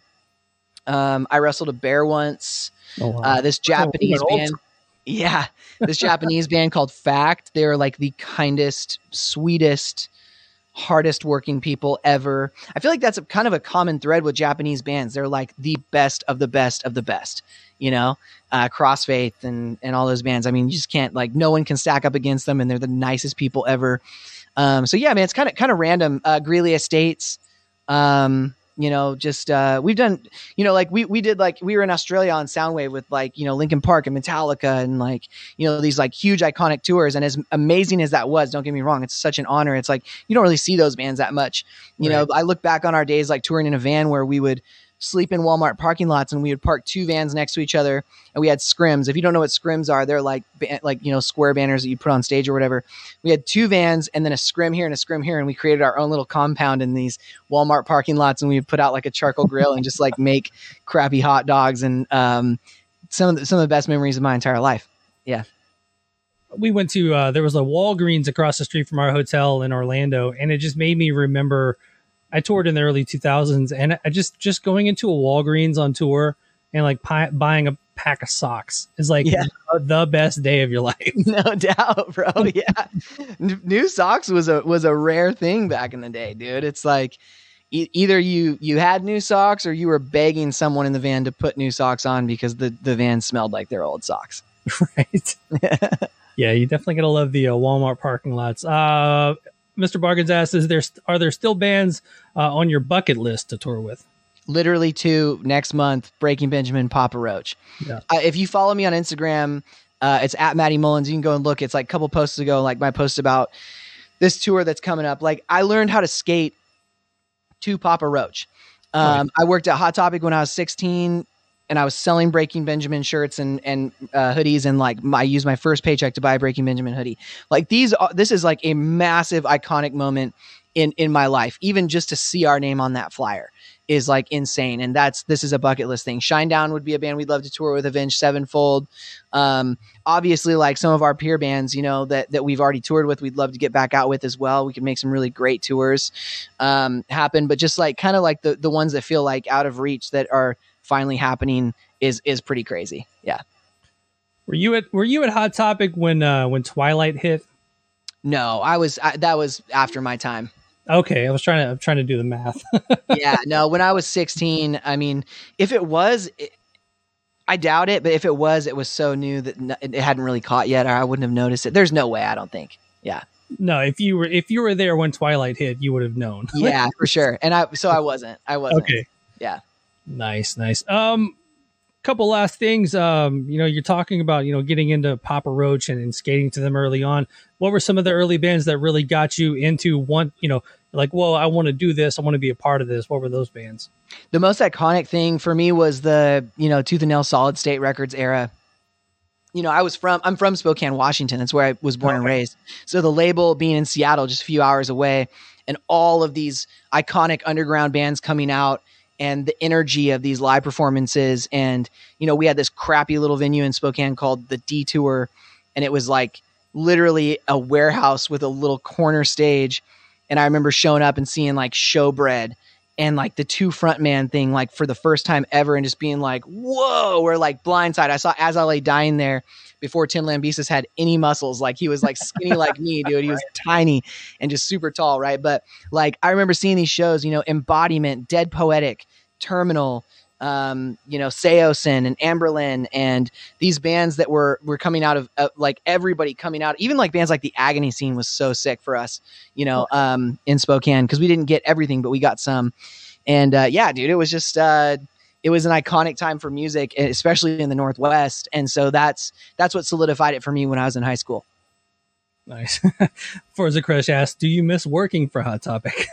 Um, I wrestled a bear once. Oh, wow. Uh, this Japanese oh, band. Yeah. This Japanese band called Fact. They're like the kindest, sweetest, hardest working people ever. I feel like that's a kind of a common thread with Japanese bands. They're like the best of the best of the best, you know, uh, Crossfaith and, and all those bands. I mean, you just can't like, no one can stack up against them and they're the nicest people ever. Um, so yeah, man, it's kind of, kind of random. Uh, Greeley Estates, um, you know, just, uh, we've done, you know, like we, we did like, we were in Australia on Soundwave with like, you know, Linkin Park and Metallica and like, you know, these like huge iconic tours. And as amazing as that was, don't get me wrong, it's such an honor. It's like, you don't really see those bands that much. You right. know, I look back on our days, like touring in a van where we would sleep in Walmart parking lots and we would park two vans next to each other and we had scrims. If you don't know what scrims are, they're like, like, you know, square banners that you put on stage or whatever. We had two vans and then a scrim here and a scrim here. And we created our own little compound in these Walmart parking lots. And we would put out like a charcoal grill and just like make crappy hot dogs. And, um, some of the, some of the best memories of my entire life. Yeah. We went to, uh, there was a Walgreens across the street from our hotel in Orlando. And it just made me remember, I toured in the early two thousands and I just, just going into a Walgreens on tour and like pi- buying a pack of socks is like yeah. the, the best day of your life. No doubt, bro. Yeah. N- new socks was a, was a rare thing back in the day, dude. It's like, e- either you you had new socks or you were begging someone in the van to put new socks on because the, the van smelled like their old socks. Right. Yeah, you definitely gotta love the uh, Walmart parking lots. Uh, Mister Bargains asks, "Is there are there still bands uh, on your bucket list to tour with?" Literally two next month: Breaking Benjamin, Papa Roach. Yeah. Uh, if you follow me on Instagram, uh, it's at Maddie Mullins. You can go and look. It's like a couple posts ago, like my post about this tour that's coming up. Like I learned how to skate to Papa Roach. Um, I worked at Hot Topic when I was sixteen, and I was selling Breaking Benjamin shirts and and uh, hoodies, and like my, I used my first paycheck to buy a Breaking Benjamin hoodie. Like these, are, this is like a massive iconic moment in in my life. Even just to see our name on that flyer is like insane, and that's this is a bucket list thing. Shinedown would be a band we'd love to tour with. Avenged Sevenfold, um, obviously, like some of our peer bands, you know, that that we've already toured with, we'd love to get back out with as well. We could make some really great tours um, happen, but just like kind of like the the ones that feel like out of reach that are finally happening is is pretty crazy. Yeah. Were you at Were you at Hot Topic when uh, when Twilight hit? No, I was I, that was after my time. Okay, I was trying to I'm trying to do the math. Yeah, no, when I was sixteen, I mean, if it was, it, I doubt it, but if it was, it was so new that n- it hadn't really caught yet, or I wouldn't have noticed it. There's no way, I don't think. Yeah. No, if you were if you were there when Twilight hit, you would have known. Yeah, for sure. And I so I wasn't. I wasn't. Okay. Yeah. Nice, nice. Um, couple last things. Um, you know, you're talking about you know getting into Papa Roach and, and skating to them early on. What were some of the early bands that really got you into one? You know, like, well, I want to do this. I want to be a part of this. What were those bands? The most iconic thing for me was the you know Tooth and Nail Solid State Records era. You know, I was from I'm from Spokane, Washington. That's where I was born okay. and raised. So the label being in Seattle, just a few hours away, and all of these iconic underground bands coming out. And the energy of these live performances. And, you know, we had this crappy little venue in Spokane called the Detour. And it was like literally a warehouse with a little corner stage. And I remember showing up and seeing like Showbread and like the two frontman thing, like for the first time ever. And just being like, whoa, we're like blindside. I saw As I Lay Dying there before Tim Lambesis had any muscles. Like he was like skinny like me, dude. He was tiny and just super tall, right? But like I remember seeing these shows, you know, Embodiment, Dead Poetic, Terminal, um, you know, Seosin and Amberlin, and these bands that were were coming out of uh, like everybody coming out, even like bands like the Agony scene was so sick for us, you know, um, in Spokane because we didn't get everything, but we got some. And uh, yeah, dude, it was just uh, it was an iconic time for music, especially in the Northwest. And so that's that's what solidified it for me when I was in high school. Nice. Forza Crush asked, do you miss working for Hot Topic?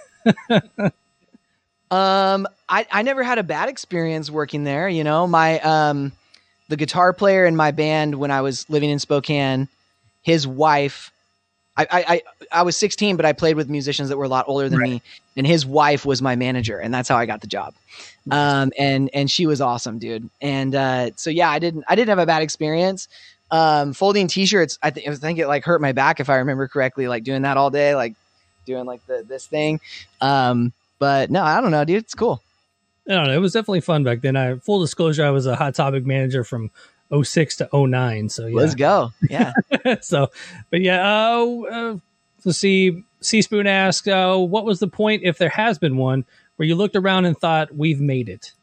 um, I, I never had a bad experience working there. You know, my um, the guitar player in my band when I was living in Spokane, his wife, I, I, I, I was sixteen, but I played with musicians that were a lot older than right. me, and his wife was my manager, and that's how I got the job. Um, and and she was awesome, dude. And uh, so yeah, I didn't I didn't have a bad experience. Um, folding t-shirts, I, th- I think it like hurt my back if I remember correctly, like doing that all day, like doing like the this thing. Um, but no, I don't know, dude. It's cool. I don't know. It was definitely fun back then. I full disclosure, I was a Hot Topic manager from oh six to oh nine. So yeah. Let's go. Yeah. so, but yeah. Uh, uh, let's see. C-Spoon asked, uh, what was the point, if there has been one, where you looked around and thought, we've made it?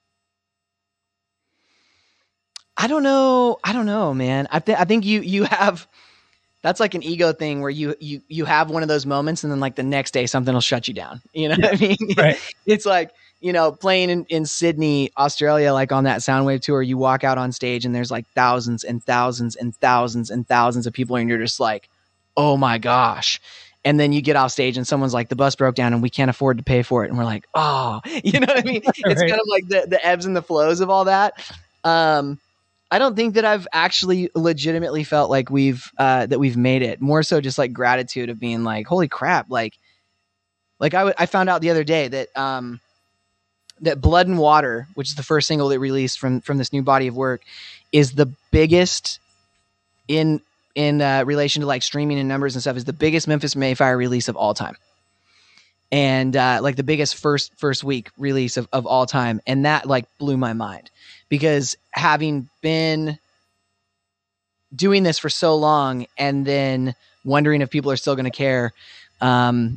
I don't know. I don't know, man. I, th- I think you you have, that's like an ego thing where you you you have one of those moments and then like the next day something will shut you down. You know what I mean? Right. It's like, you know, playing in, in Sydney, Australia, like on that Soundwave tour, you walk out on stage and there's like thousands and thousands and thousands and thousands of people and you're just like, oh my gosh. And then you get off stage and someone's like, the bus broke down and we can't afford to pay for it. And we're like, oh, you know what I mean? It's right. kind of like the, the ebbs and the flows of all that. Um, I don't think that I've actually legitimately felt like we've, uh, that we've made it. More so just like gratitude of being like, holy crap. Like, like I, w- I found out the other day that, um, that Blood and Water, which is the first single that released from, from this new body of work, is the biggest in, in uh, relation to like streaming and numbers and stuff, is the biggest Memphis Mayfire release of all time. And uh, like the biggest first, first week release of, of all time. And that like blew my mind because having been doing this for so long and then wondering if people are still going to care, um,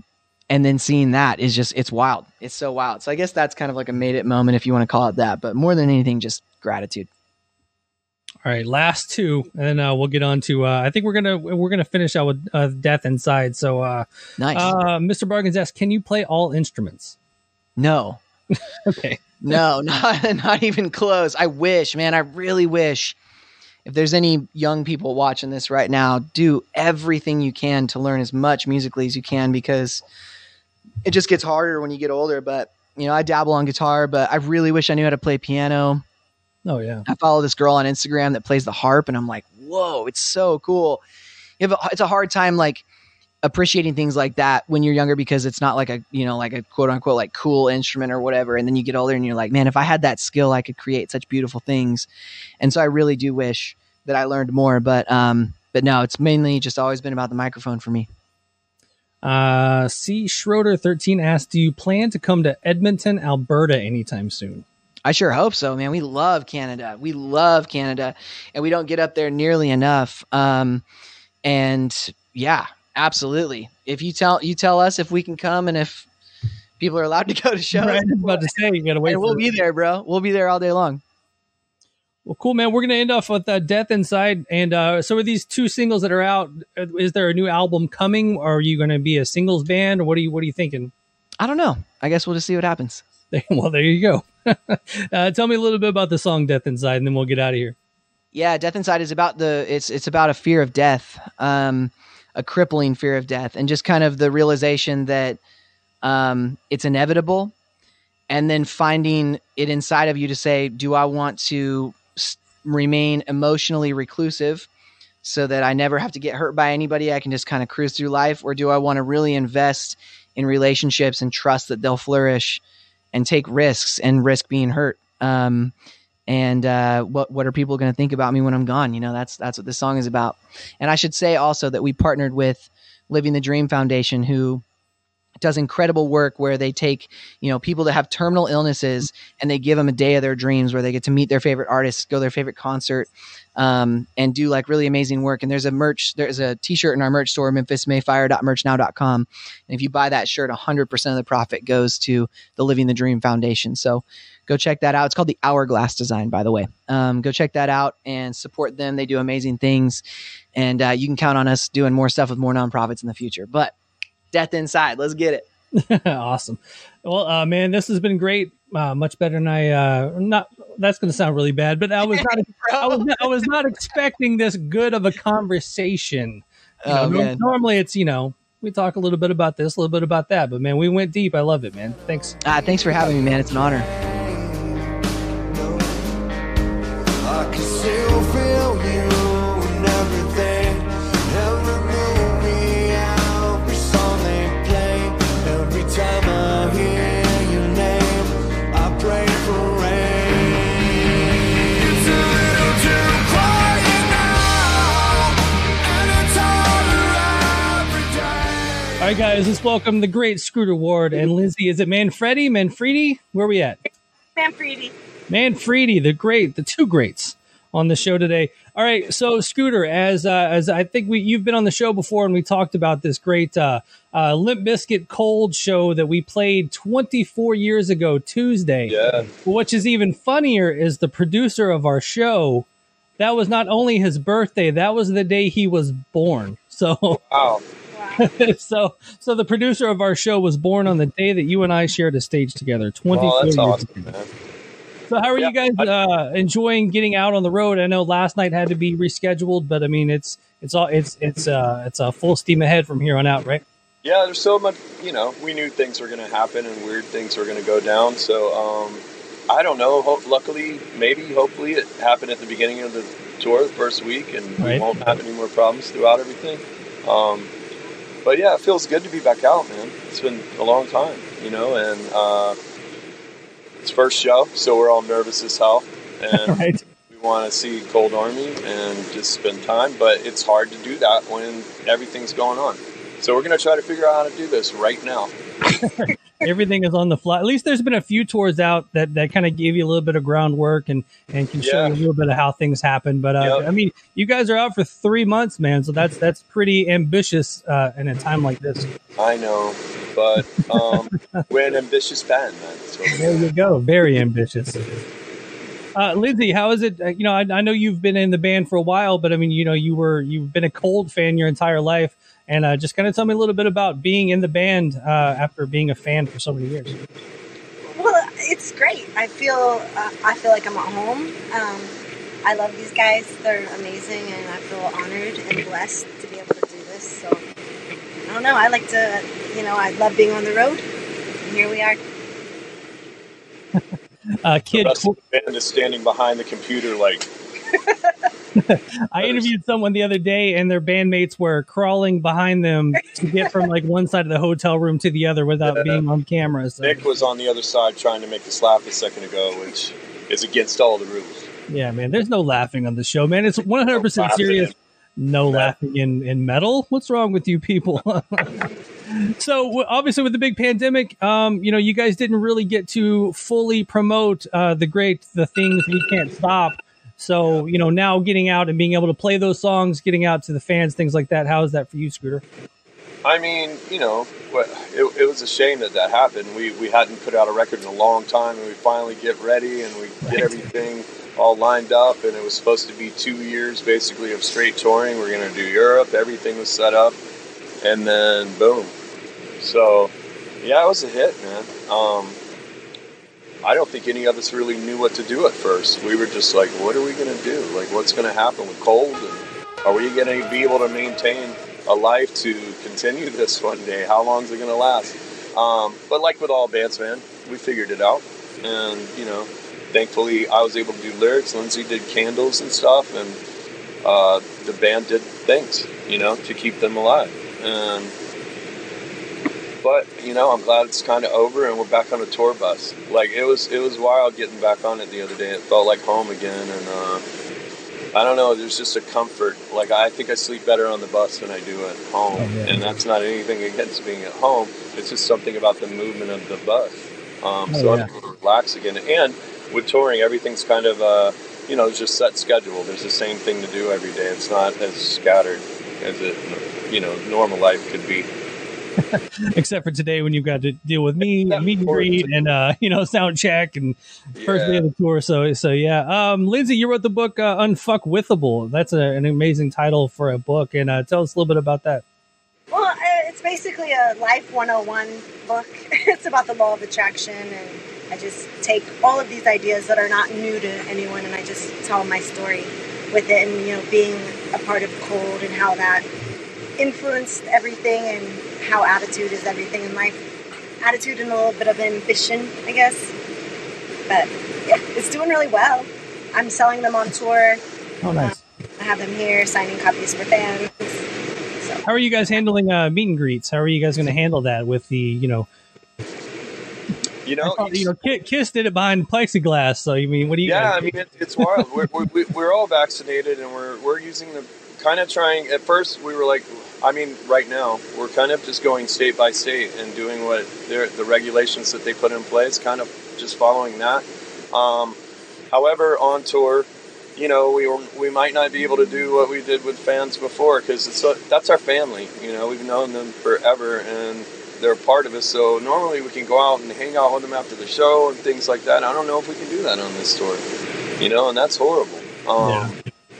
and then seeing that is just, it's wild. It's so wild. So I guess that's kind of like a made it moment, if you want to call it that. But more than anything, just gratitude. All right, last two, and uh, we'll get on to. Uh, I think we're gonna we're gonna finish out with uh, Death Inside. So, uh, nice. Uh, Mister Bargains asks, can you play all instruments? No. Okay. No, not not even close. I wish, man. I really wish. If there's any young people watching this right now, do everything you can to learn as much musically as you can, because it just gets harder when you get older. But you know, I dabble on guitar, but I really wish I knew how to play piano. Oh yeah. I follow this girl on Instagram that plays the harp, and I'm like, whoa, it's so cool. You have a, it's a hard time like appreciating things like that when you're younger, because it's not like a, you know, like a quote unquote like cool instrument or whatever. And then you get older and you're like, man, if I had that skill, I could create such beautiful things. And so I really do wish that I learned more, but, um, but no, it's mainly just always been about the microphone for me. Uh, C Schroeder thirteen asked, do you plan to come to Edmonton, Alberta anytime soon? I sure hope so, man. We love Canada. We love Canada, and we don't get up there nearly enough. Um, and yeah, absolutely. If you tell, you tell us if we can come, and if people are allowed to go to shows. Right, I was about to say, you gotta wait. We'll for be it. there, bro. We'll be there all day long. Well, cool, man. We're going to end off with uh, Death Inside. And uh, so with these two singles that are out, is there a new album coming? Or are you going to be a singles band? Or what are you, what are you thinking? I don't know. I guess we'll just see what happens. Well, there you go. uh, tell me a little bit about the song Death Inside, and then we'll get out of here. Yeah, Death Inside is about the, it's, it's about a fear of death, um, a crippling fear of death, and just kind of the realization that um, it's inevitable. And then finding it inside of you to say, do I want to s- remain emotionally reclusive so that I never have to get hurt by anybody? I can just kind of cruise through life. Or do I want to really invest in relationships and trust that they'll flourish and take risks and risk being hurt? Um, and uh, what what are people going to think about me when I'm gone? You know, that's that's what this song is about. And I should say also that we partnered with Living the Dream Foundation, who does incredible work where they take, you know, people that have terminal illnesses and they give them a day of their dreams where they get to meet their favorite artists, go to their favorite concert, um, and do like really amazing work. And there's a merch, there's a t-shirt in our merch store, memphis mayfire dot merch now dot com. And if you buy that shirt, one hundred percent of the profit goes to the Living the Dream Foundation. So go check that out. It's called the Hourglass Design, by the way. Um, go check that out and support them. They do amazing things. And uh, you can count on us doing more stuff with more nonprofits in the future. But Death Inside, let's get it. Awesome. Well, uh, man, this has been great. Uh, much better than I, uh, not, that's going to sound really bad, but I was not, I was, I was not expecting this good of a conversation. You know, Oh, man. Normally it's, you know, we talk a little bit about this, a little bit about that, but man, we went deep. I love it, man. Thanks. Ah, thanks for having me, man. It's an honor. I can still feel you and everything. Every movie, every song they play. Every time I hear your name, I pray for rain. It's a little too quiet now, and it's harder every day. All right, guys, let's welcome the great Scooter Ward and Lindsay. Is it Manfredi? Manfredi? Where are we at? Manfredi. Manfredi, the great, the two greats on the show today. All right, so Scooter, as uh, as I think we you've been on the show before, and we talked about this great uh, uh, Limp Bizkit Cold show that we played twenty-four years ago Tuesday. Yeah. Which is even funnier is the producer of our show. That was not only his birthday; that was the day he was born. So, Wow. so, so the producer of our show was born on the day that you and I shared a stage together. Twenty-four Oh, that's years awesome, ago. man. So how are Yeah, you guys uh, enjoying getting out on the road? I know last night had to be rescheduled, but I mean it's it's all it's it's uh it's a full steam ahead from here on out, right? Yeah, there's so much, you know, we knew things were going to happen and weird things were going to go down. So, um, I don't know. Ho- luckily, maybe, hopefully it happened at the beginning of the tour, the first week, and we Right. won't have any more problems throughout everything. Um, but yeah, it feels good to be back out, man. It's been a long time, you know, and, uh, it's first show, so we're all nervous as hell, and Right. we want to see Cold Army and just spend time, but it's hard to do that when everything's going on. So we're going to try to figure out how to do this right now. Everything is on the fly. At least there's been a few tours out that, that kind of gave you a little bit of groundwork and, and can show Yeah. you a little bit of how things happen. But uh, Yep. I mean, you guys are out for three months, man. So that's that's pretty ambitious uh, in a time like this. I know. But um, we're an ambitious band, man. So. There you go. Very ambitious. Uh, Lindsay, how is it? Uh, you know, I, I know you've been in the band for a while, but I mean, you know, you were you've been a Cold fan your entire life, and uh, just kind of tell me a little bit about being in the band uh, after being a fan for so many years. Well, it's great. I feel uh, I feel like I'm at home. Um, I love these guys. They're amazing, and I feel honored and blessed to be able to do this. So I don't know. I like to, you know, I love being on the road. And here we are. Uh, kid, the rest of the band is standing behind the computer, like. I interviewed someone the other day, and their bandmates were crawling behind them to get from like one side of the hotel room to the other without yeah. being on camera. So. Nick was on the other side trying to make us laugh a second ago, which is against all the rules. Yeah, man. There's no laughing on the show, man. It's one hundred percent no serious. No yeah. laughing in, in metal. What's wrong with you people? So obviously with the big pandemic, um, you know, you guys didn't really get to fully promote uh, the great, the things we can't stop. So, you know, now getting out and being able to play those songs, getting out to the fans, things like that. How is that for you, Scooter? I mean, you know, it, it was a shame that that happened. We we hadn't put out a record in a long time, and we finally get ready and we right. get everything all lined up. And it was supposed to be two years basically of straight touring. We're going to do Europe. Everything was set up. And then, boom. So, yeah, it was a hit, man. Um, I don't think any of us really knew what to do at first. We were just like, what are we going to do? Like, what's going to happen with Cold? And are we going to be able to maintain a life to continue this one day? How long is it going to last? Um, but like with all bands, man, we figured it out. And, you know, thankfully I was able to do lyrics. Lindsay did candles and stuff. And uh, the band did things, you know, to keep them alive. And But, you know, I'm glad it's kind of over and we're back on a tour bus. Like, it was it was wild getting back on it the other day. It felt like home again. And uh, I don't know, there's just a comfort. Like, I think I sleep better on the bus than I do at home. Oh, yeah. And that's not anything against being at home. It's just something about the movement of the bus. Um, oh, so yeah. I'm able to relax again. And with touring, everything's kind of, uh, you know, it's just set schedule. There's the same thing to do every day. It's not as scattered as it, you know, normal life could be. Except for today when you've got to deal with me, and meet and greet, and uh, you know, sound check, and yeah. first day of the tour. So, so yeah. Um, Lindsay, you wrote the book uh, "Unfuckwithable." That's a, an amazing title for a book, and uh, tell us a little bit about that. Well, uh, it's basically a life one oh one book. It's about the law of attraction, and I just take all of these ideas that are not new to anyone, and I just tell my story with it, and you know, being a part of Cold and how that influenced everything, and how attitude is everything in life. Attitude and a little bit of ambition, I guess. But yeah, it's doing really well. I'm selling them on tour. Oh, nice. Uh, I have them here signing copies for fans. So. How are you guys handling uh, meet and greets? How are you guys going to handle that with the, you know, You know, thought, you know, Kiss did it behind plexiglass. So, you mean, what do you? Yeah, guys I mean, it, it's wild. we're, we're we're all vaccinated, and we're we're using the kind of trying. At first, we were like, I mean, right now, we're kind of just going state by state and doing what the regulations that they put in place, kind of just following that. Um, however, on tour, you know, we were, we might not be able to do what we did with fans before, because it's a, that's our family. You know, we've known them forever, and they're a part of us. So normally we can go out and hang out with them after the show and things like that. I don't know if we can do that on this tour, you know, and that's horrible. Um, yeah.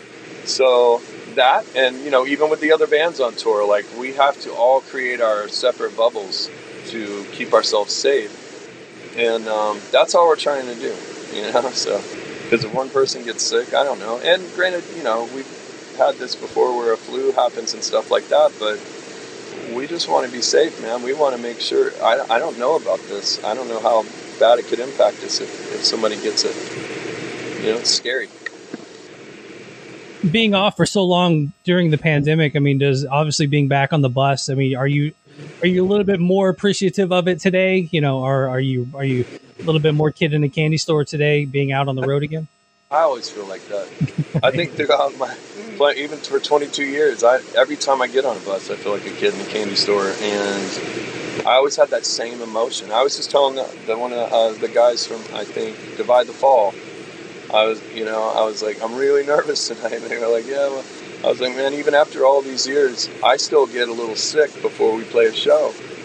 So that, and, you know, even with the other bands on tour, like, we have to all create our separate bubbles to keep ourselves safe. And um, that's all we're trying to do, you know, so, because if one person gets sick, I don't know. And granted, you know, we've had this before where a flu happens and stuff like that, but we just want to be safe, man. We want to make sure. I, I don't know about this. I don't know how bad it could impact us if, if somebody gets it. You know, it's scary. Being off for so long during the pandemic, I mean, does obviously being back on the bus, I mean, are you are you a little bit more appreciative of it today? You know, or are you are you a little bit more kid in a candy store today, being out on the road again? I always feel like that. I think throughout my, even for twenty-two years, I every time I get on a bus, I feel like a kid in a candy store, and I always had that same emotion. I was just telling the, the one of the, uh, the guys from, I think, Divide the Fall, I was, you know, I was like, I'm really nervous tonight, and they were like, yeah, well, I was like, man, even after all these years, I still get a little sick before we play a show,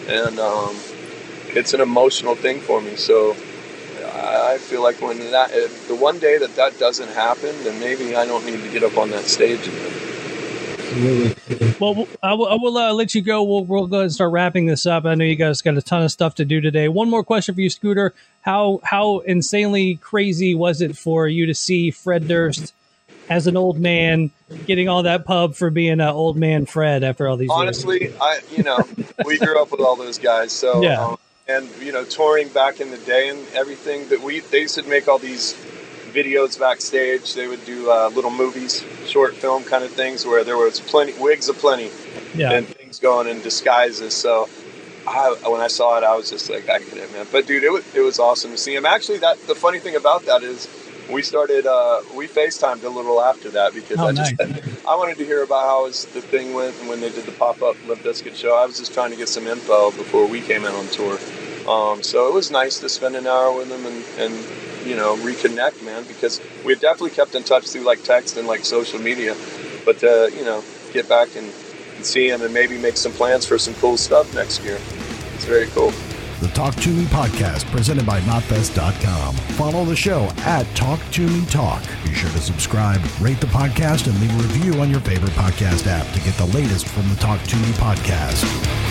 and um, it's an emotional thing for me. So I feel like when that, the one day that that doesn't happen, then maybe I don't need to get up on that stage again. Well, I will, I will uh, let you go. We'll, we'll go ahead and start wrapping this up. I know you guys got a ton of stuff to do today. One more question for you, Scooter. How how insanely crazy was it for you to see Fred Durst as an old man getting all that pub for being an old man Fred after all these Honestly, years? Honestly, I you know, we grew up with all those guys. So, yeah. um, and, you know, touring back in the day and everything, that we they used to make all these videos backstage. They would do uh, little movies, short film kind of things where there was plenty, wigs aplenty, yeah. and things going in disguises. So I, when I saw it, I was just like, I get it, man. But dude, it was, it was awesome to see him. Actually, that the funny thing about that is we started, uh, we FaceTimed a little after that because oh, I just, nice. I wanted to hear about how was the thing went and when they did the pop-up Limp Bizkit show. I was just trying to get some info before we came out on tour. Um, so it was nice to spend an hour with him and, and you know, reconnect, man, because we had definitely kept in touch through like text and like social media, but uh, you know, get back and, and see him and maybe make some plans for some cool stuff next year. It's very cool. The Talk To Me podcast presented by Knotfest dot com. Follow the show at Talk To Me Talk. Be sure to subscribe, rate the podcast, and leave a review on your favorite podcast app to get the latest from the Talk To Me podcast.